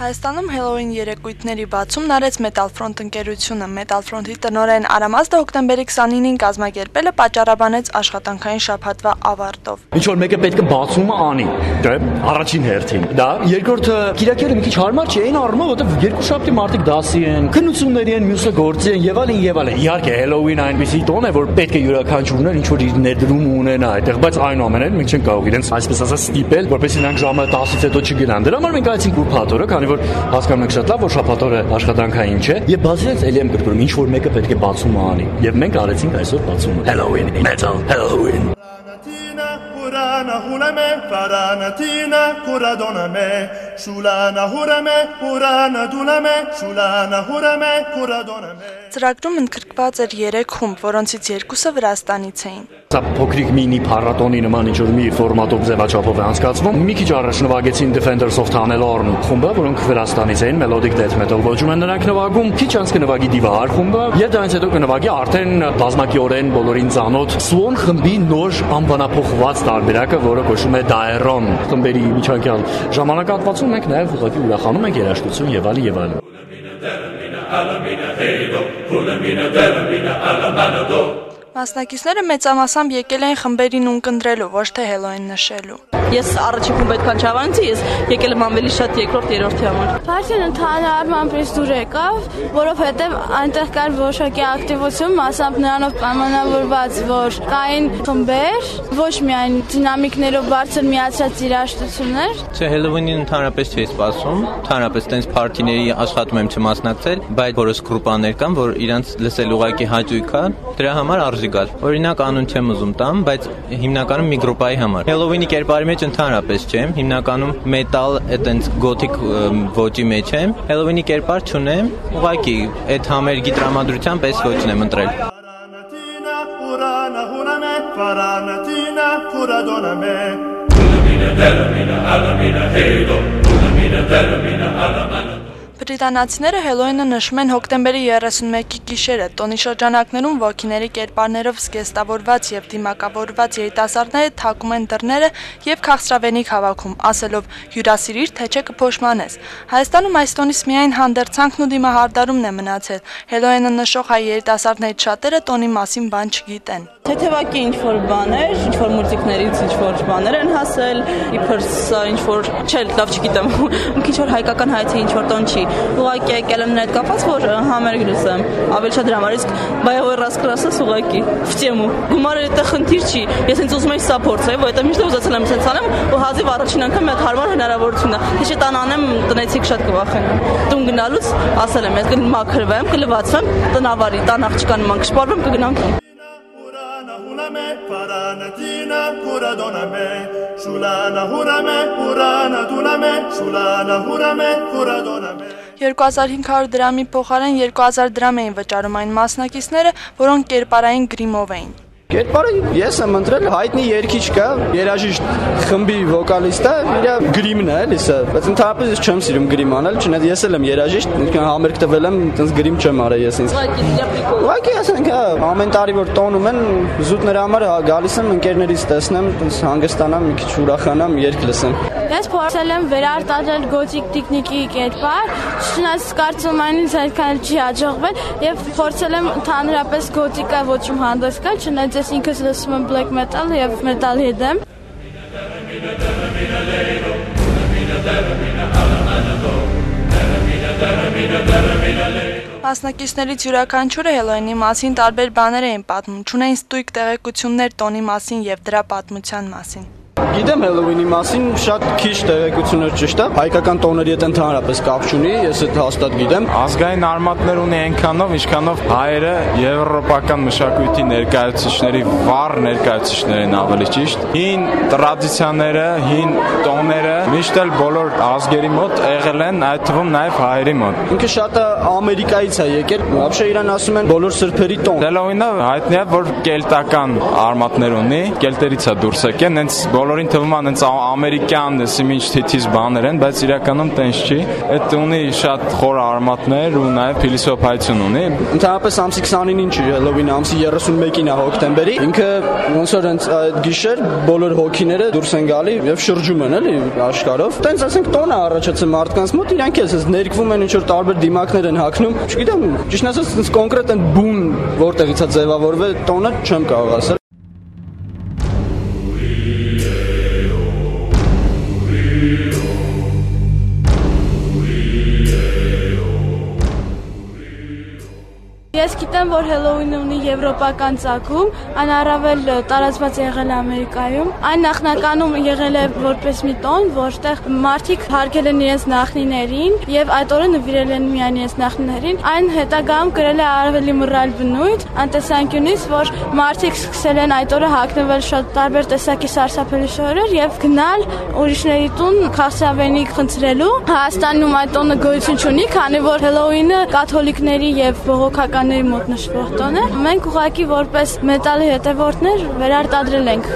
Հայաստանում Հելլոուին երեկույթների բացումն արեց Metal Front ընկերությունը։ Metal Front-ի տնօրեն Արամազդը հոկտեմբերի 29-ին կազմակերպելը պատճառաբանեց աշխատանքային շաբաթվա ավարտով։ Ինչ որ մեկը պետք է բացումը անի, դե առաջին հերթին։ Դա երկրորդը Կիրակերը մի քիչ հարմար չի, այն առումով, որովհետև երկուշաբթի մարդիկ դասի են, քննությունների են, մյուսը գործի են եւ այլն։ Իհարկե Հելլոուին այնպեսի տոն է, որ պետք է յուրաքանչյուրն ինչ որ իր ներդրումը ունենա այդտեղ, բայց այնուամենայնիվ մենք չենք կարող իրենց այսպես ասած ստիպել, որպեսզի նրանք ժամը 10-ից հետո չգնան։ Դրա համար մենք այցենք ուրբաթ օրը, քանի որ հասկանում ենք շատ լավ, որ շաբաթ օրը աշխատանքային չէ, եւ բացիից էլի եմ կրկնում, ինչ որ մեկը պետք է բացումը անի։ Եվ մենք արեցինք այսօր բացումը։ Halloween, Metal Halloween. Purana hulame, faranatina, kuradoname, shulana hurame, purana dulame, shulana hurame, kuradoname. Ծրագրում ընդգրկված էր 3 խումբ, որոնցից 2-ը Վրաստանից էին։ Սա փոքրիկ մինի փառատոնի նման ինչ որ մի ֆորմատով ձևաչափով է անցկացվում։ Մի քիչ առաջ նվագեցին Defenders of Tunnel-Orn խումբը, որոնք Վրաստանից էին, Melodic Death Metal ոճում են նրանք նվագում։ Քիչ անց կնվագի Divar խումբը, եւ դրանից հետո կնվագի արդեն բազմակիորեն բոլորին ծանոթ Swan խմբի նոր անվանափոխված տարբերակը, որը կոչվում է Daeron խմբերի միջանկյալ ժամանակահատվածում մենք նաեւ ուղղակի ուրախանում ենք երաժշտություն եւ այլն։ Մասնակիցները մեծամասամբ եկել էին խմբերին ունկնդրելու, ոչ թե Հելլոուին նշելու։ Ես առաջին խումբ այդքան չավանեցի, ես եկել եմ ավելի շատ երկրորդ, երրորդի համար։ Պարտիան ընդհանրապես դուր եկավ, որովհետև այնտեղ կար որոշակի ակտիվություն, մասամբ նրանով պայմանավորված, որ կային խմբեր, ոչ միայն դինամիկներով բարձր միացած երաժշտություններ։ Չէ, Հելլոուինին ընդհանրապես չի սպասում, ընդհանրապես տենց պարտիների աշխատում եմ չմասնակցել, բայց որոշ գրուպաներ կան, որ իրանց լսել ուղղակի հաճույք կա, դրա համար արժի գալ։ Օրինակ անուն չեմ ուզում տամ, բայց հիմնականում մի գրուպայի համար։ Հելլոուինի կերպարի մեջ ընդհանրապես չեմ, հիմնականում մետալ, այտենց գոթիկ ոճի մեջ եմ։ Հելլոուինի կերպար չունեմ, ուղղակի այդ համերգի տրամադրության պես ոճն եմ ընտրել։ Բրիտանացիները Հելլոուինը նշում են հոկտեմբերի 31-ի գիշերը։ Տոնի շրջանակներում ոգիների կերպարներով զգեստավորված եւ դիմակավորված երիտասարդները թակում են դռները եւ քաղցրավենիք հավաքում, ասելով՝ հյուրասիրիր, թե չէ կփոշմանես։ Հայաստանում այս տոնից միայն հանդերձանքն ու դիմահարդարումն է մնացել։ Հելլոուինը նշող հայ երիտասարդներից շատերը տոնի մասին բան չգիտեն։ Թեթևակի ինչ-որ բաներ, ինչ-որ մուզիկներից ինչ-որ բաներ են հասել, իբր սա ինչ-որ, չէ, լավ չգիտեմ, ինչ-որ հայկական հայցի ինչ-որ տոն չի։ Ուղղակի եկել եմ նրա հետ կապված, որ համերգ լսեմ, ավելի շատ դրա համար, իսկ բայովեր ռասկրասս ուղղակի, в тему։ Գումարը դա խնդիր չի, ես ինձ ուզում եմ սա փորձել, որովհետև միշտ ուզեցել եմ սենց անեմ, ու հազիվ առաջին անգամ այդ հարմար հնարավորությունն է։ Թե չէ տան անեմ, տնեցիք շատ կվախենան։ Տուն գնալուց ասել եմ, ես կմաքրվեմ, կլվացվեմ, տնավարի, տան աղջկան նման կշպարվեմ, կգնանք։ Faranatina, kuradoname, shulana hurame, urana dulame, shulana hurame, kuradoname. 2500 դրամի փոխարեն 2000 դրամ էին վճարում այն մասնակիցները, որոնք կերպարային գրիմով էին։ Կերպարը ես եմ ընտրել հայտնի երգիչ կա, երաժիշտ խմբի վոկալիստը, իր գրիմն է, էլի սա, բայց ընդհանրապես ես չեմ սիրում գրիմ անել, չնայած ես էլ եմ երաժիշտ, ինքն համերգ տվել եմ, այդպես գրիմ չեմ արել ես ինձ։ Ուղղակի ասենք, ամեն տարի որ տոնում են, զուտ նրա համար գալիս եմ ընկերներից տեսնեմ, այդպես հանգստանամ, մի քիչ ուրախանամ, երգ լսեմ։ Ես փորձել եմ վերարտադրել գոթիկ տեխնիկի կերպար, չնայած կարծում եմ ինձ այդքան չի հաջողվել եւ փորձել եմ ընդհանրապես գոթիկա ոճում հանդես գալ, չնայած ես ինքս լսում եմ black metal եւ metal head եմ։ Մասնակիցներից յուրաքանչյուրը Հելլոուինի մասին տարբեր բաներ էին պատմում, չունեին ստույգ տեղեկություններ տոնի մասին եւ դրա պատմության մասին։ Գիտեմ Հելլոուինի մասին շատ քիչ տեղեկություններ ճիշտ է, հայկական տոների հետ ընդհանրապես կապ չունի, ես այդ հաստատ գիտեմ։ Ազգային արմատներ ունի այնքանով, ինչքանով հայերը եվրոպական մշակույթի ներկայացուցիչների վառ ներկայացուցիչներ են ավելի ճիշտ։ Հին տրադիցիաները, հին տոները միշտ էլ բոլոր ազգերի մոտ եղել են, այդ թվում նաև հայերի մոտ։ Ինքը շատը Ամերիկայից է եկել, вообще իրան ասում են բոլոր սրբերի տոն։ Հելլոուինը հայտնի է, որ կելտական արմատներ ունի, կելտերից է դուրս եկել, հենց բոլորին թվում է այնց ամերիկյան սիմինչ թիթիզ բաներ են, բայց իրականում տենց չի։ Այդ ունի շատ խոր արմատներ ու նաև փիլիսոփայություն ունի։ Ընդհանրապես ամսի 29-ին չի, Հելովին ամսի 31-ին է հոկտեմբերի։ Ինքը ոնց որ այդ գիշեր բոլոր հոգիները դուրս են գալի եւ շրջում են էլի աշխարհով։ Տենց ասենք տոն է առաջացել մարդկանց մոտ, իրանք էս ներկվում են ինչ որ տարբեր դիմակներ են հագնում։ Չգիտեմ, ճիշտ ասած, կոնկրետ են բուն որտեղից է ձևավորվել տոնը չեմ կարող ասել։ Ես գիտեմ, որ Հելովինը ունի եվրոպական ծագում, այն առավել տարածված եղել է Ամերիկայում։ Այն նախնականում եղել է որպես մի տոն, որտեղ մարդիկ հարգել են իրենց նախնիներին եւ այդ օրը նվիրել են միայն իրենց նախնիներին։ Այն հետագայում կրել է ավելի մռայլ բնույթ, անտեսանկյունից, որ մարդիկ սկսել են այդ օրը հագնվել շատ տարբեր տեսակի սարսափելի շորեր եւ գնալ ուրիշների տուն քաղցրավենիք խնդրելու։ Հայաստանում այդ տոնը գոյություն չունի, քանի որ Հելովինը կաթոլիկների եւ բողոքական մոտ նշվող տոն է։ Մենք ուղղակի որպես մետալի հետևորդներ վերարտադրել ենք։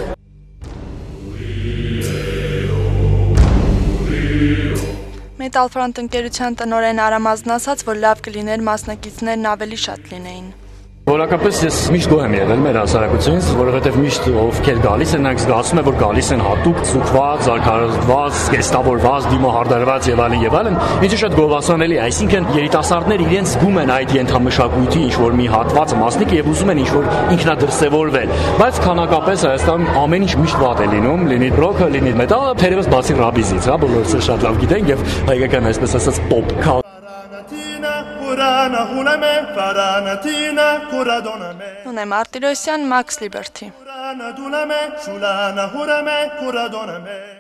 Metal Front ընկերության տնօրեն Արամազն ասաց, որ լավ կլիներ մասնակիցներն ավելի շատ լինեին։ Որակապես ես միշտ գոհ եմ եղել մեր հասարակությունից, որովհետև միշտ ովքեր գալիս են, նրանք զգացում են, որ գալիս են հատուկ, ցուցված, արկարոզված, կեստավորված, դիմահարդարված եւ այլն, ինչը շատ գովասանելի է, այսինքն երիտասարդները իրենց զգում են այդ ենթամշակույթի ինչ-որ մի հատվածը մասնիկը եւ ուզում են ինչ-որ ինքնադրսևորվել, բայց քանակապես Հայաստանում ամեն ինչ միշտ վատ է լինում, լինի ռոքը, լինի մետալը, թերևս բացի ռաբիզից, հա, բոլորը շատ լավ գիտեն եւ հայկական այսպես ասած պոպ Urana hulame, faranatina, curadoname. Նունե Մարտիրոսյան, Max Liberty. Urana duname, shulana hurame, curadoname.